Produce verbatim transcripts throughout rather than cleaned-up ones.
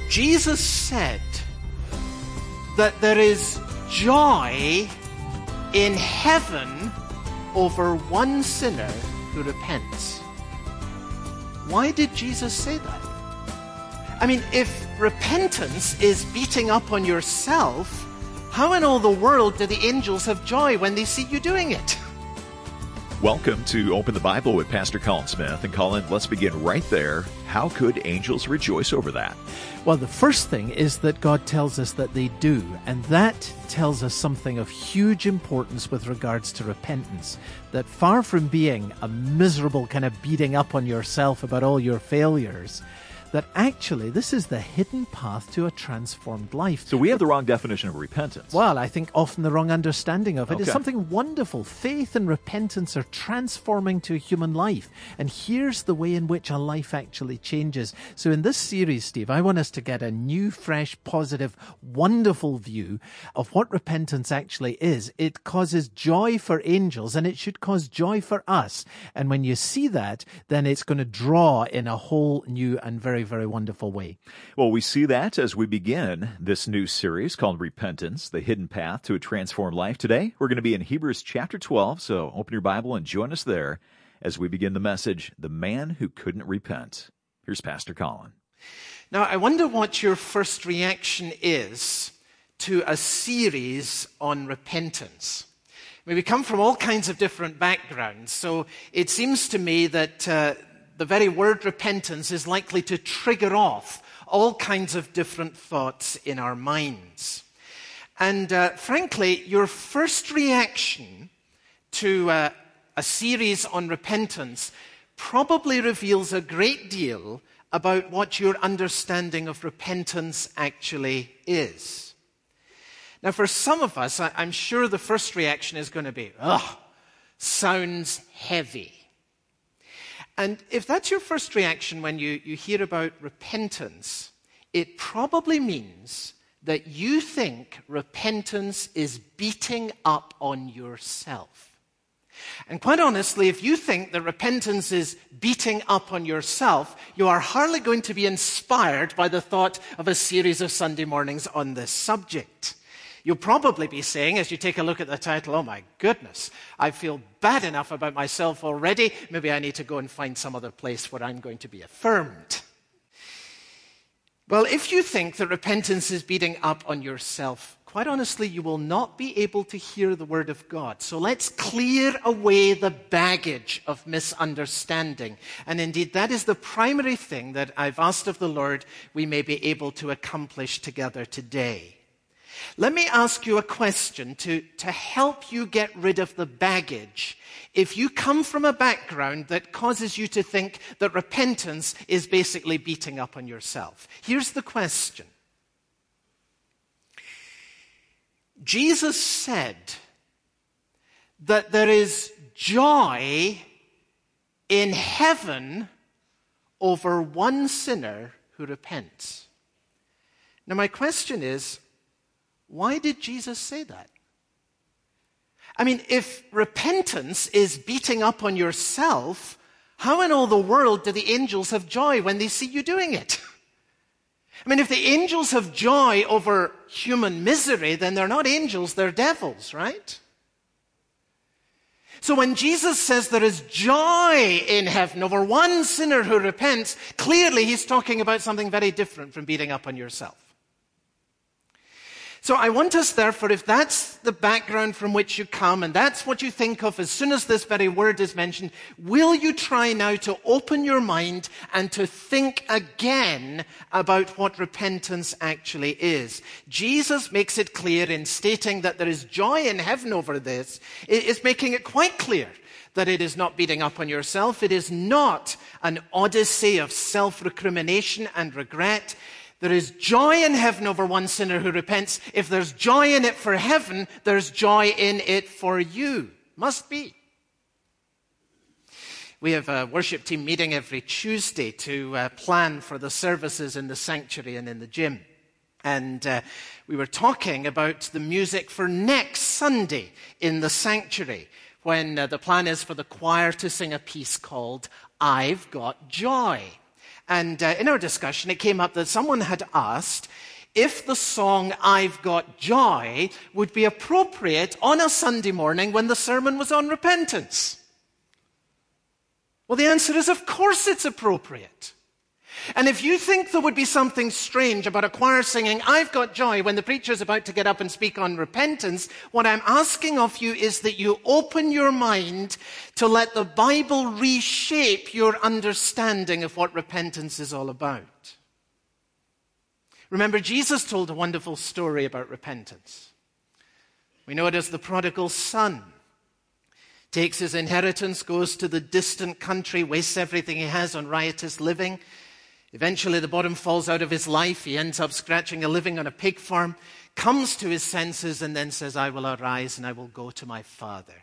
Jesus said that there is joy in heaven over one sinner who repents. Why did Jesus say that? I mean, if repentance is beating up on yourself, how in all the world do the angels have joy when they see you doing it? Welcome to Open the Bible with Pastor Colin Smith. And Colin, let's begin right there. How could angels rejoice over that? Well, the first thing is that God tells us that they do, and that tells us something of huge importance with regards to repentance. That far from being a miserable kind of beating up on yourself about all your failures, that actually this is the hidden path to a transformed life. So we have the wrong definition of repentance. Well, I think often the wrong understanding of it. Okay. It's something wonderful. Faith and repentance are transforming to a human life. And here's the way in which a life actually changes. So in this series, Steve, I want us to get a new, fresh, positive, wonderful view of what repentance actually is. It causes joy for angels, and it should cause joy for us. And when you see that, then it's going to draw in a whole new and very very wonderful way. Well, we see that as we begin this new series called Repentance, the Hidden Path to a Transformed Life. Today, we're going to be in Hebrews chapter twelve, so open your Bible and join us there as we begin the message, The Man Who Couldn't Repent. Here's Pastor Colin. Now, I wonder what your first reaction is to a series on repentance. I mean, we come from all kinds of different backgrounds, so it seems to me that uh, the very word repentance is likely to trigger off all kinds of different thoughts in our minds. And uh, frankly, your first reaction to uh, a series on repentance probably reveals a great deal about what your understanding of repentance actually is. Now, for some of us, I- I'm sure the first reaction is going to be, ugh, sounds heavy. And if that's your first reaction when you, you hear about repentance, it probably means that you think repentance is beating up on yourself. And quite honestly, if you think that repentance is beating up on yourself, you are hardly going to be inspired by the thought of a series of Sunday mornings on this subject. You'll probably be saying, as you take a look at the title, oh my goodness, I feel bad enough about myself already. Maybe I need to go and find some other place where I'm going to be affirmed. Well, if you think that repentance is beating up on yourself, quite honestly, you will not be able to hear the word of God. So let's clear away the baggage of misunderstanding. And indeed, that is the primary thing that I've asked of the Lord we may be able to accomplish together today. Let me ask you a question to, to help you get rid of the baggage. If you come from a background that causes you to think that repentance is basically beating up on yourself. Here's the question. Jesus said that there is joy in heaven over one sinner who repents. Now my question is, why did Jesus say that? I mean, if repentance is beating up on yourself, how in all the world do the angels have joy when they see you doing it? I mean, if the angels have joy over human misery, then they're not angels, they're devils, right? So when Jesus says there is joy in heaven over one sinner who repents, clearly he's talking about something very different from beating up on yourself. So I want us, therefore, if that's the background from which you come, and that's what you think of as soon as this very word is mentioned, will you try now to open your mind and to think again about what repentance actually is? Jesus makes it clear in stating that there is joy in heaven over this. It's making it quite clear that it is not beating up on yourself. It is not an odyssey of self-recrimination and regret. There is joy in heaven over one sinner who repents. If there's joy in it for heaven, there's joy in it for you. Must be. We have a worship team meeting every Tuesday to uh, plan for the services in the sanctuary and in the gym. And uh, we were talking about the music for next Sunday in the sanctuary, when uh, the plan is for the choir to sing a piece called I've Got Joy. And uh, in our discussion, it came up that someone had asked if the song I've Got Joy would be appropriate on a Sunday morning when the sermon was on repentance. Well, the answer is, of course it's appropriate. And if you think there would be something strange about a choir singing I've Got Joy when the preacher's about to get up and speak on repentance, what I'm asking of you is that you open your mind to let the Bible reshape your understanding of what repentance is all about. Remember, Jesus told a wonderful story about repentance. We know it as the prodigal son. Takes his inheritance, goes to the distant country, wastes everything he has on riotous living. Eventually, the bottom falls out of his life. He ends up scratching a living on a pig farm, comes to his senses, and then says, I will arise and I will go to my father.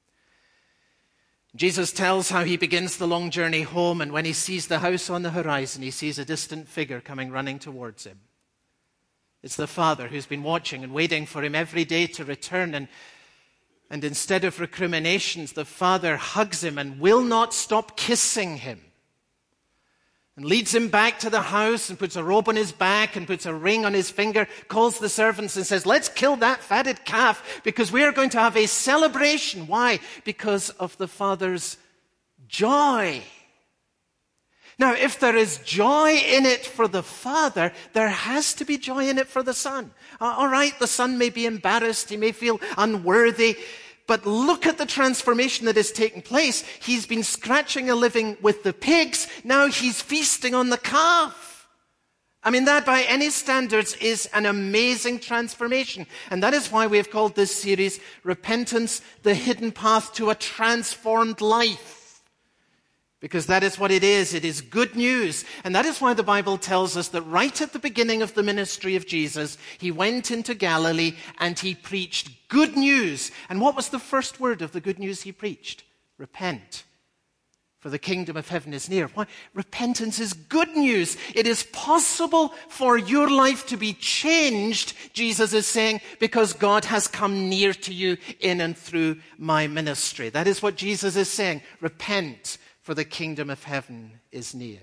Jesus tells how he begins the long journey home, and when he sees the house on the horizon, he sees a distant figure coming running towards him. It's the father who's been watching and waiting for him every day to return, and, and instead of recriminations, the father hugs him and will not stop kissing him. And leads him back to the house and puts a robe on his back and puts a ring on his finger, calls the servants and says, let's kill that fatted calf because we are going to have a celebration. Why? Because of the father's joy. Now, if there is joy in it for the father, there has to be joy in it for the son. Uh, all right, the son may be embarrassed, he may feel unworthy, but look at the transformation that has taken place. He's been scratching a living with the pigs. Now he's feasting on the calf. I mean, that by any standards is an amazing transformation. And that is why we have called this series Repentance, the Hidden Path to a Transformed Life. Because that is what it is. It is good news. And that is why the Bible tells us that right at the beginning of the ministry of Jesus, he went into Galilee and he preached good news. And what was the first word of the good news he preached? Repent, for the kingdom of heaven is near. Why? Repentance is good news. It is possible for your life to be changed, Jesus is saying, because God has come near to you in and through my ministry. That is what Jesus is saying. Repent, for the kingdom of heaven is near.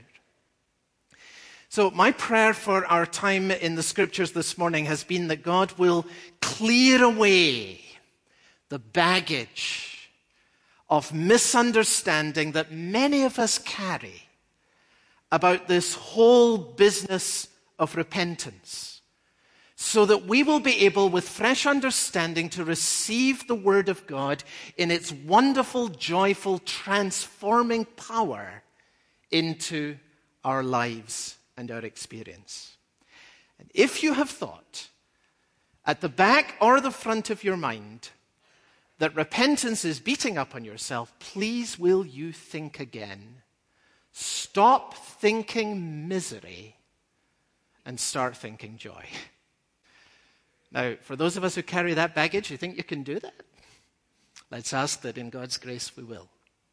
So my prayer for our time in the scriptures this morning has been that God will clear away the baggage of misunderstanding that many of us carry about this whole business of repentance, so that we will be able, with fresh understanding, to receive the Word of God in its wonderful, joyful, transforming power into our lives and our experience. And if you have thought, at the back or the front of your mind, that repentance is beating up on yourself, please will you think again. Stop thinking misery and start thinking joy. Now, for those of us who carry that baggage, you think you can do that? Let's ask that in God's grace we will.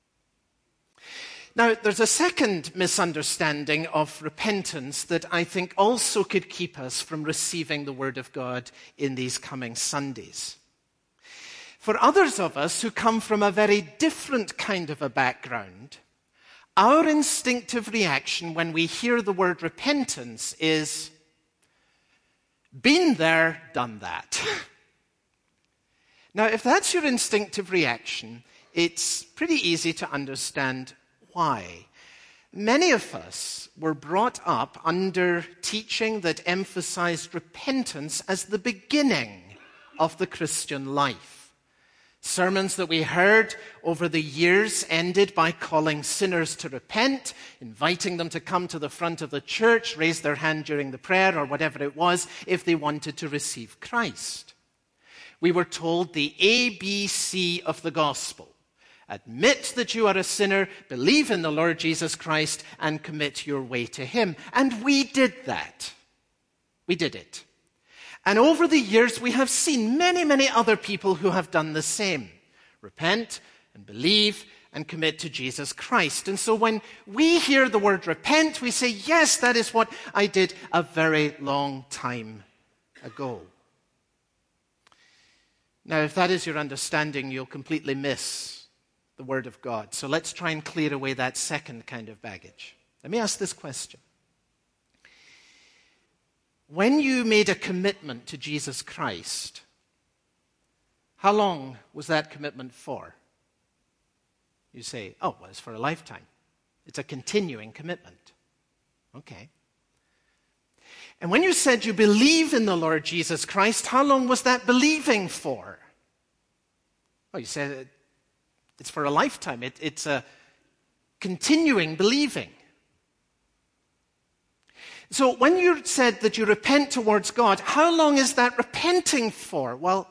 Now, there's a second misunderstanding of repentance that I think also could keep us from receiving the Word of God in these coming Sundays. For others of us who come from a very different kind of a background, our instinctive reaction when we hear the word repentance is, been there, done that. Now, if that's your instinctive reaction, it's pretty easy to understand why. Many of us were brought up under teaching that emphasized repentance as the beginning of the Christian life. Sermons that we heard over the years ended by calling sinners to repent, inviting them to come to the front of the church, raise their hand during the prayer or whatever it was if they wanted to receive Christ. We were told the A B C of the gospel. Admit that you are a sinner, believe in the Lord Jesus Christ, and commit your way to him. And we did that. We did it. And over the years, we have seen many, many other people who have done the same. Repent and believe and commit to Jesus Christ. And so when we hear the word repent, we say, yes, that is what I did a very long time ago. Now, if that is your understanding, you'll completely miss the Word of God. So let's try and clear away that second kind of baggage. Let me ask this question. When you made a commitment to Jesus Christ, how long was that commitment for? You say, oh, well, it's for a lifetime. It's a continuing commitment. Okay. And when you said you believe in the Lord Jesus Christ, how long was that believing for? Oh, you said it's for a lifetime. It, it's a continuing believing. So when you said that you repent towards God, how long is that repenting for? Well,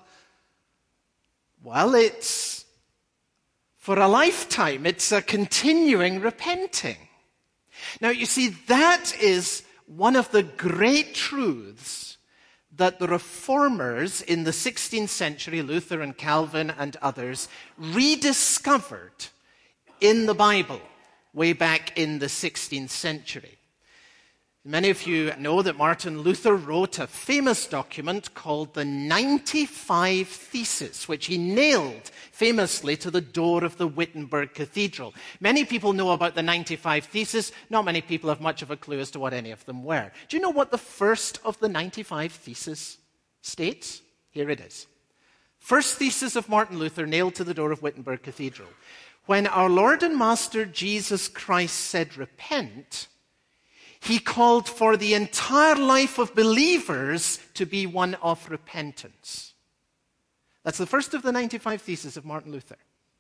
well, it's for a lifetime. It's a continuing repenting. Now, you see, that is one of the great truths that the reformers in the sixteenth century, Luther and Calvin and others, rediscovered in the Bible way back in the sixteenth century. Many of you know that Martin Luther wrote a famous document called the ninety-five Theses, which he nailed famously to the door of the Wittenberg Cathedral. Many people know about the ninety-five Theses. Not many people have much of a clue as to what any of them were. Do you know what the first of the ninety-five Theses states? Here it is. First thesis of Martin Luther, nailed to the door of Wittenberg Cathedral. When our Lord and Master Jesus Christ said, repent, he called for the entire life of believers to be one of repentance. That's the first of the ninety-five Theses of Martin Luther.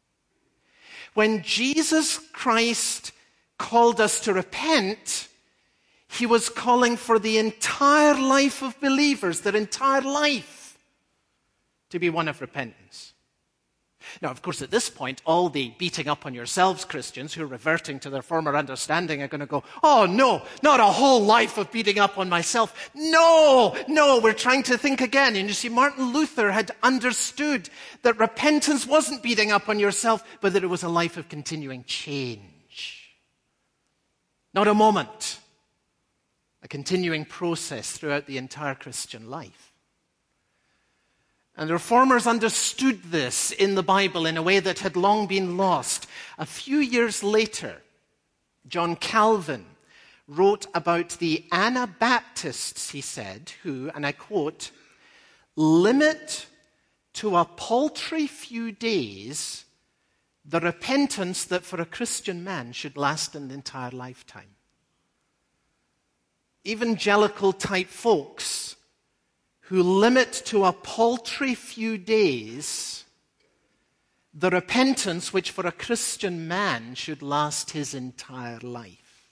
When Jesus Christ called us to repent, he was calling for the entire life of believers, their entire life, to be one of repentance. Now, of course, at this point, all the beating up on yourselves Christians who are reverting to their former understanding are going to go, oh, no, not a whole life of beating up on myself. No, no, we're trying to think again. And you see, Martin Luther had understood that repentance wasn't beating up on yourself, but that it was a life of continuing change. Not a moment. A continuing process throughout the entire Christian life. And the reformers understood this in the Bible in a way that had long been lost. A few years later, John Calvin wrote about the Anabaptists, he said, who, and I quote, limit to a paltry few days the repentance that for a Christian man should last an entire lifetime. Evangelical type folks who limit to a paltry few days the repentance which for a Christian man should last his entire life.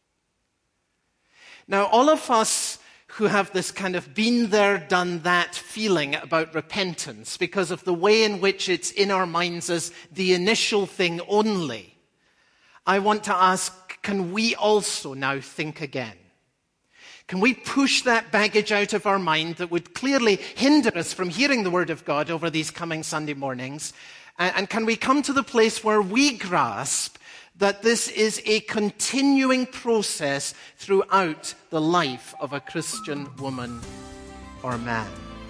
Now, all of us who have this kind of been there, done that feeling about repentance because of the way in which it's in our minds as the initial thing only, I want to ask, can we also now think again? Can we push that baggage out of our mind that would clearly hinder us from hearing the Word of God over these coming Sunday mornings? And can we come to the place where we grasp that this is a continuing process throughout the life of a Christian woman or man?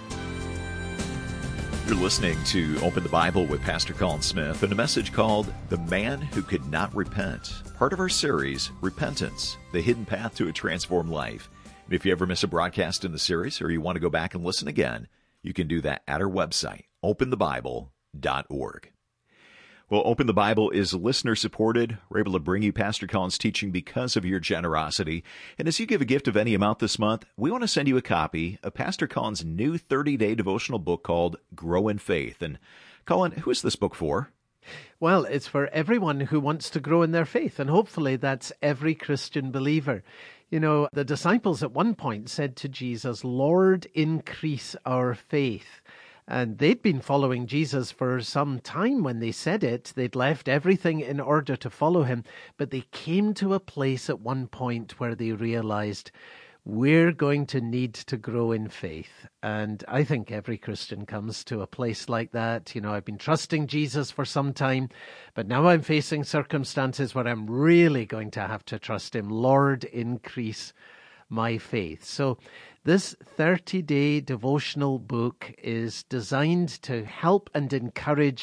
You're listening to Open the Bible with Pastor Colin Smith and a message called The Man Who Could Not Repent, part of our series, Repentance, the Hidden Path to a Transformed Life. If you ever miss a broadcast in the series or you want to go back and listen again, you can do that at our website, open the bible dot org. Well, Open the Bible is listener-supported. We're able to bring you Pastor Colin's teaching because of your generosity. And as you give a gift of any amount this month, we want to send you a copy of Pastor Colin's new thirty-day devotional book called Grow in Faith. And Colin, who is this book for? Well, it's for everyone who wants to grow in their faith, and hopefully that's every Christian believer. You know, the disciples at one point said to Jesus, Lord, increase our faith. And they'd been following Jesus for some time when they said it. They'd left everything in order to follow him. But they came to a place at one point where they realized, we're going to need to grow in faith. And I think every Christian comes to a place like that. You know, I've been trusting Jesus for some time, but now I'm facing circumstances where I'm really going to have to trust him. Lord, increase my faith. So this thirty-day devotional book is designed to help and encourage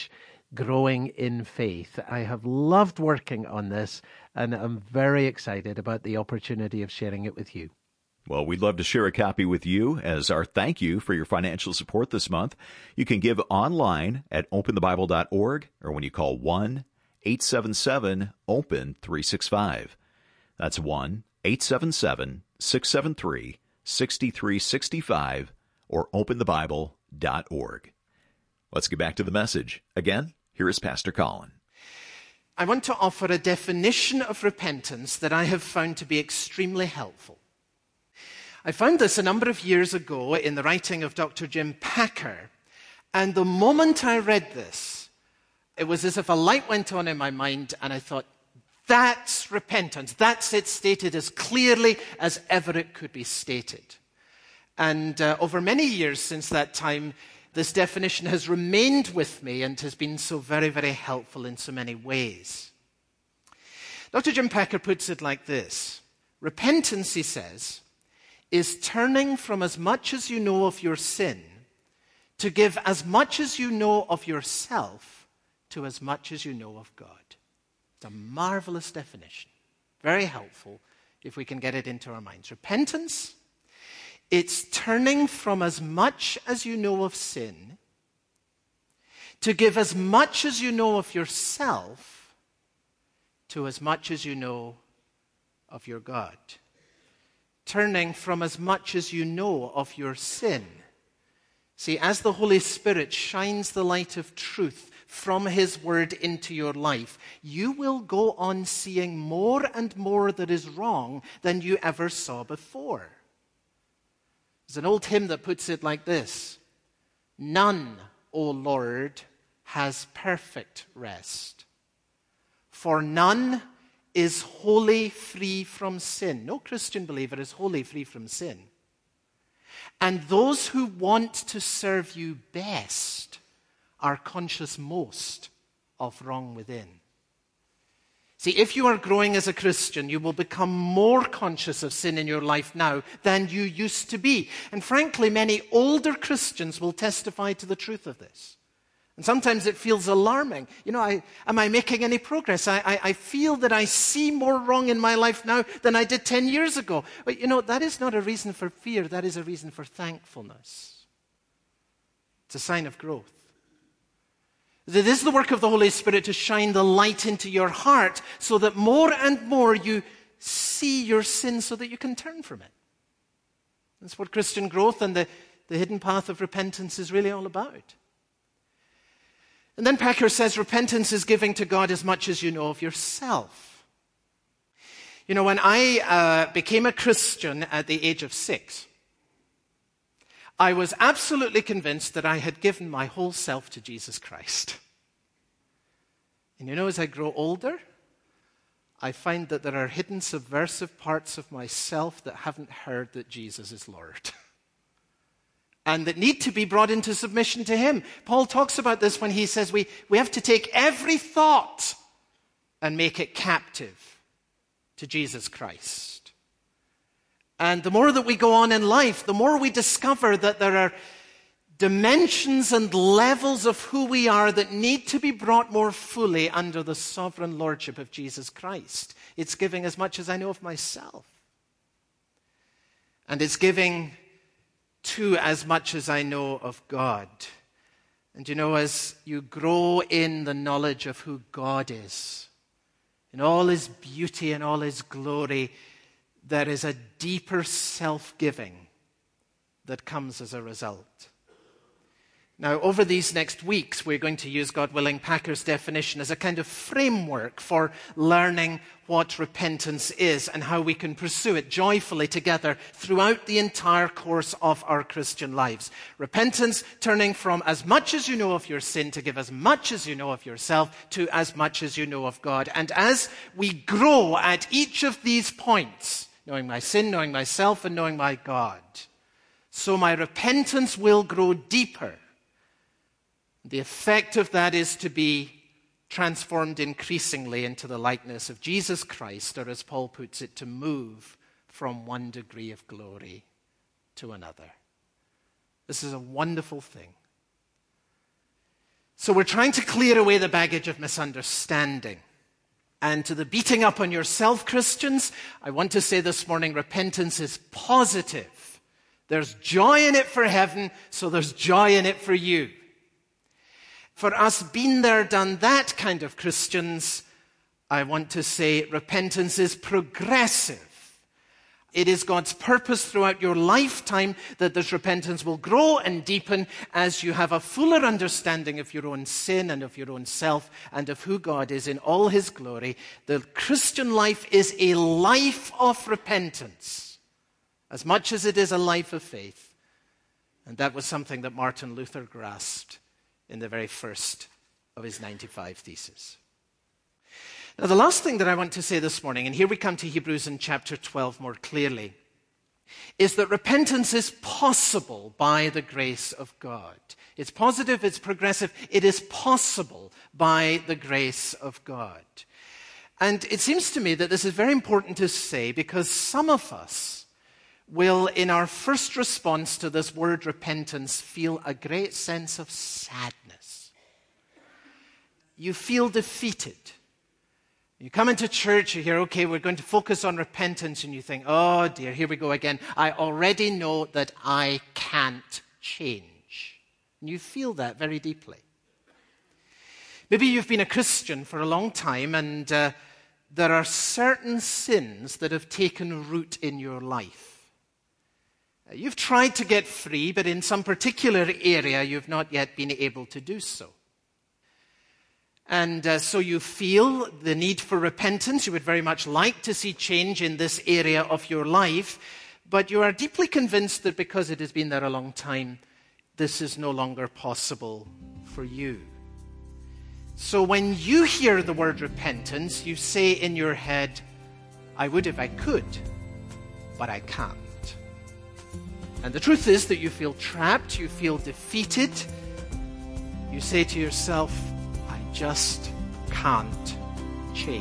growing in faith. I have loved working on this, and I'm very excited about the opportunity of sharing it with you. Well, we'd love to share a copy with you as our thank you for your financial support this month. You can give online at open the bible dot org or when you call one eight seven seven open three six five. That's one eight seven seven six seven three six three six five or open the bible dot org. Let's get back to the message. Again, here is Pastor Colin. I want to offer a definition of repentance that I have found to be extremely helpful. I found this a number of years ago in the writing of Doctor Jim Packer, and the moment I read this, it was as if a light went on in my mind, and I thought, that's repentance. That's it stated as clearly as ever it could be stated. And uh, over many years since that time, this definition has remained with me and has been so very, very helpful in so many ways. Doctor Jim Packer puts it like this. Repentance, he says, is turning from as much as you know of your sin to give as much as you know of yourself to as much as you know of God. It's a marvelous definition. Very helpful if we can get it into our minds. Repentance, it's turning from as much as you know of sin to give as much as you know of yourself to as much as you know of your God. Turning from as much as you know of your sin. See, as the Holy Spirit shines the light of truth from His Word into your life, you will go on seeing more and more that is wrong than you ever saw before. There's an old hymn that puts it like this. None, O Lord, has perfect rest, for none is wholly free from sin. No Christian believer is wholly free from sin. And those who want to serve you best are conscious most of wrong within. See, if you are growing as a Christian, you will become more conscious of sin in your life now than you used to be. And frankly, many older Christians will testify to the truth of this. And sometimes it feels alarming. You know, I, am I making any progress? I, I, I feel that I see more wrong in my life now than I did ten years ago. But you know, that is not a reason for fear. That is a reason for thankfulness. It's a sign of growth. It is the work of the Holy Spirit to shine the light into your heart so that more and more you see your sin so that you can turn from it. That's what Christian growth and the, the hidden path of repentance is really all about. And then Packer says repentance is giving to God as much as you know of yourself. You know, when I uh, became a Christian at the age of six, I was absolutely convinced that I had given my whole self to Jesus Christ. And you know, as I grow older, I find that there are hidden subversive parts of myself that haven't heard that Jesus is Lord. And that need to be brought into submission to Him. Paul talks about this when he says we, we have to take every thought and make it captive to Jesus Christ. And the more that we go on in life, the more we discover that there are dimensions and levels of who we are that need to be brought more fully under the sovereign lordship of Jesus Christ. It's giving as much as I know of myself. And it's giving to as much as I know of God. And you know, as you grow in the knowledge of who God is, in all His beauty and all His glory, there is a deeper self-giving that comes as a result. Now, over these next weeks, we're going to use, God willing, Packer's definition as a kind of framework for learning what repentance is and how we can pursue it joyfully together throughout the entire course of our Christian lives. Repentance, turning from as much as you know of your sin to give as much as you know of yourself to as much as you know of God. And as we grow at each of these points, knowing my sin, knowing myself, and knowing my God, so my repentance will grow deeper. The effect of that is to be transformed increasingly into the likeness of Jesus Christ, or as Paul puts it, to move from one degree of glory to another. This is a wonderful thing. So we're trying to clear away the baggage of misunderstanding. And to the beating up on yourself, Christians, I want to say this morning, repentance is positive. There's joy in it for heaven, so there's joy in it for you. For us been there, done that kind of Christians, I want to say repentance is progressive. It is God's purpose throughout your lifetime that this repentance will grow and deepen as you have a fuller understanding of your own sin and of your own self and of who God is in all his glory. The Christian life is a life of repentance, as much as it is a life of faith. And that was something that Martin Luther grasped in the very first of his ninety-five Theses. Now, the last thing that I want to say this morning, and here we come to Hebrews in chapter twelve more clearly, is that repentance is possible by the grace of God. It's positive, it's progressive, it is possible by the grace of God. And it seems to me that this is very important to say because some of us will, in our first response to this word repentance, feel a great sense of sadness. You feel defeated. You come into church, you hear, okay, we're going to focus on repentance, and you think, oh dear, here we go again. I already know that I can't change. And you feel that very deeply. Maybe you've been a Christian for a long time, and uh, there are certain sins that have taken root in your life. Uh, you've tried to get free, but in some particular area, you've not yet been able to do so. And uh, so you feel the need for repentance. You would very much like to see change in this area of your life, but you are deeply convinced that because it has been there a long time, this is no longer possible for you. So when you hear the word repentance, you say in your head, I would if I could, but I can't. And the truth is that you feel trapped, you feel defeated. You say to yourself, just can't change.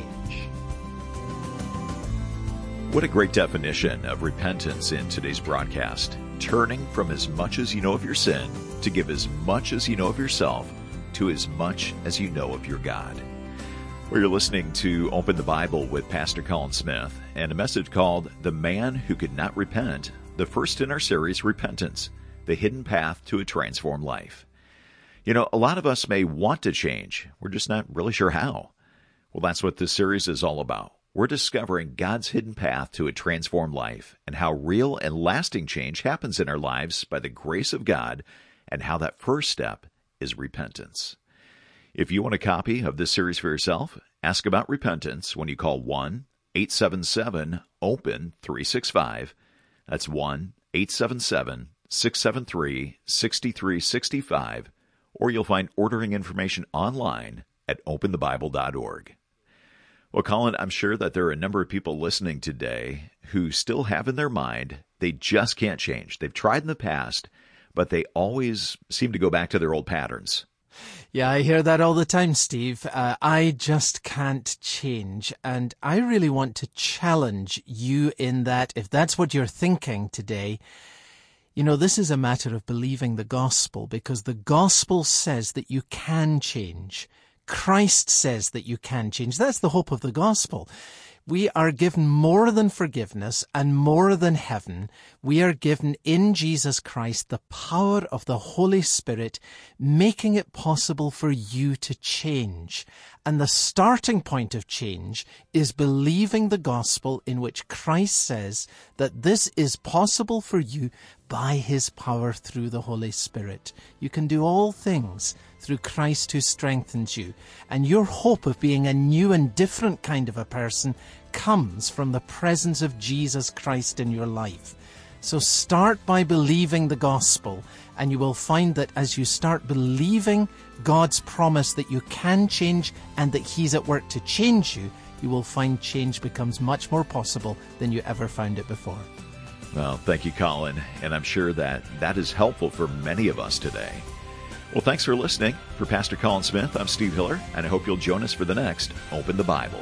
What a great definition of repentance in today's broadcast. Turning from as much as you know of your sin to give as much as you know of yourself to as much as you know of your God. Well, you're listening to Open the Bible with Pastor Colin Smith and a message called The Man Who Could Not Repent, the first in our series, Repentance, the Hidden Path to a Transformed Life. You know, a lot of us may want to change. We're just not really sure how. Well, that's what this series is all about. We're discovering God's hidden path to a transformed life and how real and lasting change happens in our lives by the grace of God and how that first step is repentance. If you want a copy of this series for yourself, ask about repentance when you call one eight seven seven open three six five. That's one eight seven seven six seven three six three six five. Or you'll find ordering information online at open the bible dot org. Well, Colin, I'm sure that there are a number of people listening today who still have in their mind they just can't change. They've tried in the past, but they always seem to go back to their old patterns. Yeah, I hear that all the time, Steve. Uh, I just can't change. And I really want to challenge you in that, if that's what you're thinking today, you know, this is a matter of believing the gospel, because the gospel says that you can change. Christ says that you can change. That's the hope of the gospel. We are given more than forgiveness and more than heaven. We are given in Jesus Christ the power of the Holy Spirit, making it possible for you to change. And the starting point of change is believing the gospel, in which Christ says that this is possible for you by his power through the Holy Spirit. You can do all things through Christ who strengthens you. And your hope of being a new and different kind of a person comes from the presence of Jesus Christ in your life. So start by believing the gospel, and you will find that as you start believing God's promise that you can change and that he's at work to change you, you will find change becomes much more possible than you ever found it before. Well, thank you, Colin, and I'm sure that that is helpful for many of us today. Well, thanks for listening. For Pastor Colin Smith, I'm Steve Hiller, and I hope you'll join us for the next Open the Bible.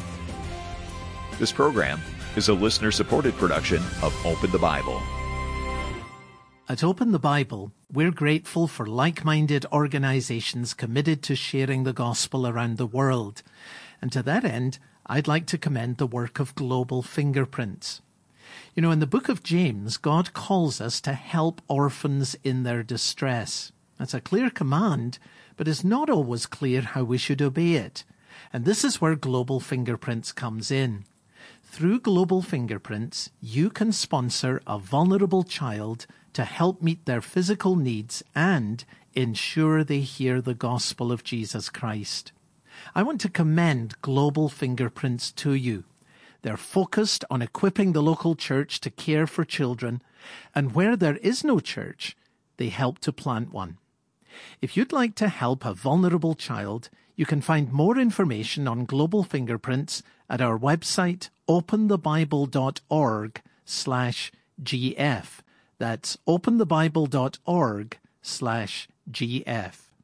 This program is a listener-supported production of Open the Bible. At Open the Bible, we're grateful for like-minded organizations committed to sharing the gospel around the world. And to that end, I'd like to commend the work of Global Fingerprints. You know, in the book of James, God calls us to help orphans in their distress. That's a clear command, but it's not always clear how we should obey it. And this is where Global Fingerprints comes in. Through Global Fingerprints, you can sponsor a vulnerable child to help meet their physical needs and ensure they hear the gospel of Jesus Christ. I want to commend Global Fingerprints to you. They're focused on equipping the local church to care for children, and where there is no church, they help to plant one. If you'd like to help a vulnerable child, you can find more information on Global Fingerprints at our website, openthebible.org slash GF. That's openthebible.org slash GF.